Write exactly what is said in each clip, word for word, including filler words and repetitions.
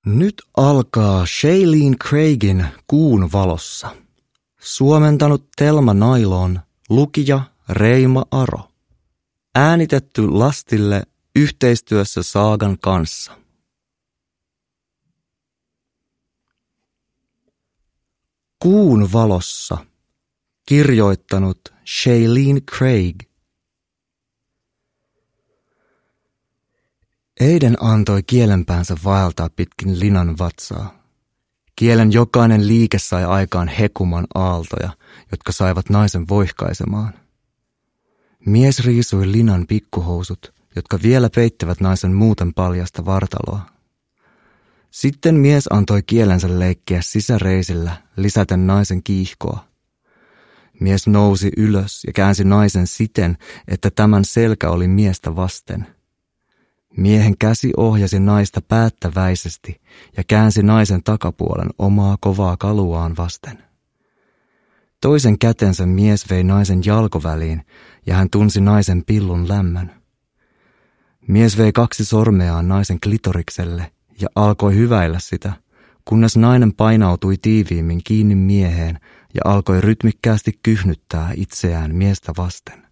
Nyt alkaa Shailene Craigin Kuun valossa. Suomentanut Telma Nailon, lukija Reima Aro. Äänitetty Lastille yhteistyössä Saagan kanssa. Kuun valossa. Kirjoittanut Shailene Craig. Eiden antoi kielenpäänsä vaeltaa pitkin linan vatsaa. Kielen jokainen liike sai aikaan hekuman aaltoja, jotka saivat naisen voihkaisemaan. Mies riisui linan pikkuhousut, jotka vielä peittävät naisen muuten paljasta vartaloa. Sitten mies antoi kielensä leikkiä sisäreisillä lisäten naisen kiihkoa. Mies nousi ylös ja käänsi naisen siten, että tämän selkä oli miestä vasten. Miehen käsi ohjasi naista päättäväisesti ja käänsi naisen takapuolen omaa kovaa kaluaan vasten. Toisen kätensä mies vei naisen jalkoväliin ja hän tunsi naisen pillun lämmön. Mies vei kaksi sormeaan naisen klitorikselle ja alkoi hyväillä sitä, kunnes nainen painautui tiiviimmin kiinni mieheen ja alkoi rytmikkäästi kyhnyttää itseään miestä vasten.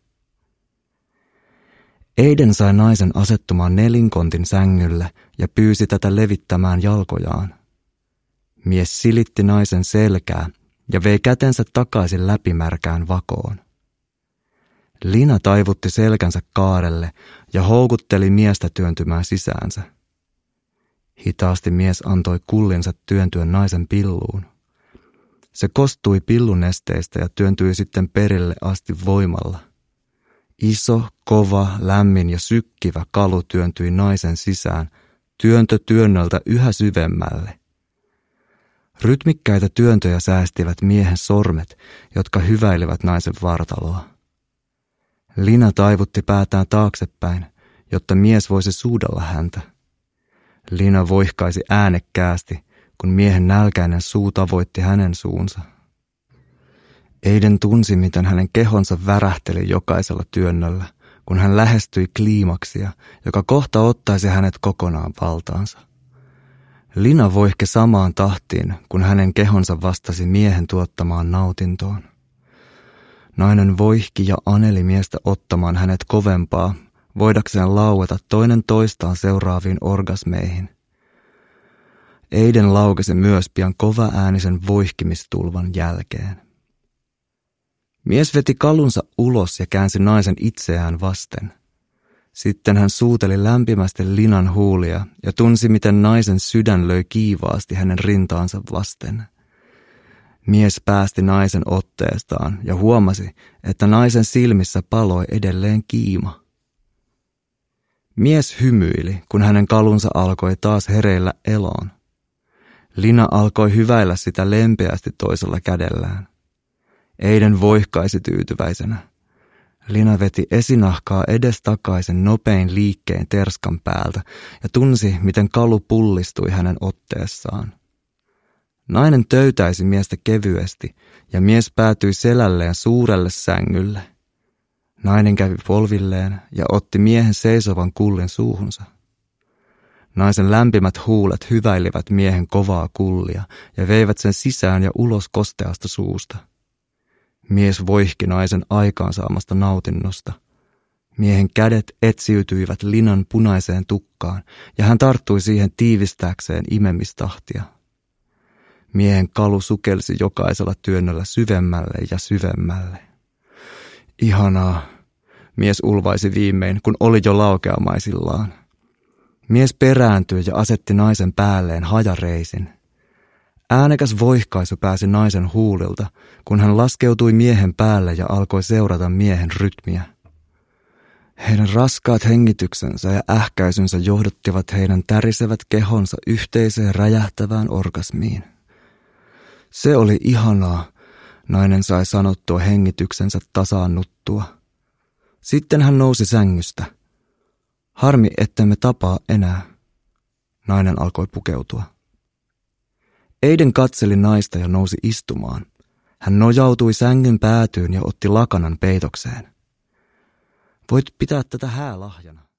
Eiden sai naisen asettumaan nelinkontin sängylle ja pyysi tätä levittämään jalkojaan. Mies silitti naisen selkää ja vei kätensä takaisin läpimärkään vakoon. Lina taivutti selkänsä kaarelle ja houkutteli miestä työntymään sisäänsä. Hitaasti mies antoi kullinsa työntyä naisen pilluun. Se kostui pillunesteistä ja työntyi sitten perille asti voimalla. Iso, kova, lämmin ja sykkivä kalu työntyi naisen sisään, työntö työnnöltä yhä syvemmälle. Rytmikkäitä työntöjä säästivät miehen sormet, jotka hyväilivät naisen vartaloa. Lina taivutti päätään taaksepäin, jotta mies voisi suudella häntä. Lina voihkaisi äänekkäästi, kun miehen nälkäinen suu tavoitti hänen suunsa. Eiden tunsi, miten hänen kehonsa värähteli jokaisella työnnöllä, kun hän lähestyi kliimaksia, joka kohta ottaisi hänet kokonaan valtaansa. Lina voihke samaan tahtiin, kun hänen kehonsa vastasi miehen tuottamaan nautintoon. Nainen voihki ja aneli miestä ottamaan hänet kovempaa, voidakseen laueta toinen toistaan seuraaviin orgasmeihin. Eiden laukesi myös pian kovaäänisen voihkimistulvan jälkeen. Mies veti kalunsa ulos ja käänsi naisen itseään vasten. Sitten hän suuteli lämpimästi Linan huulia ja tunsi, miten naisen sydän löi kiivaasti hänen rintaansa vasten. Mies päästi naisen otteestaan ja huomasi, että naisen silmissä paloi edelleen kiima. Mies hymyili, kun hänen kalunsa alkoi taas hereillä eloon. Lina alkoi hyväillä sitä lempeästi toisella kädellään. Eiden voihkaisi tyytyväisenä. Lina veti esinahkaa edestakaisin nopein liikkeen terskan päältä ja tunsi, miten kalu pullistui hänen otteessaan. Nainen töytäisi miestä kevyesti ja mies päätyi selälleen suurelle sängylle. Nainen kävi polvilleen ja otti miehen seisovan kullin suuhunsa. Naisen lämpimät huulet hyväilivät miehen kovaa kullia ja veivät sen sisään ja ulos kosteasta suusta. Mies voihki naisen aikaansaamasta nautinnosta. Miehen kädet etsiytyivät Linan punaiseen tukkaan ja hän tarttui siihen tiivistääkseen imemistahtia. Miehen kalu sukelsi jokaisella työnnöllä syvemmälle ja syvemmälle. Ihanaa, mies ulvaisi viimein, kun oli jo laukeamaisillaan. Mies perääntyi ja asetti naisen päälleen hajareisin. Äänekäs voihkaisu pääsi naisen huulilta, kun hän laskeutui miehen päälle ja alkoi seurata miehen rytmiä. Heidän raskaat hengityksensä ja ähkäisynsä johdottivat heidän tärisevät kehonsa yhteiseen räjähtävään orgasmiin. Se oli ihanaa, nainen sai sanottua hengityksensä tasaannuttua. Sitten hän nousi sängystä. Harmi, ettemme tapaa enää. Nainen alkoi pukeutua. Eiden katseli naista ja nousi istumaan. Hän nojautui sängyn päätyyn ja otti lakanan peitokseen. Voit pitää tätä häälahjana.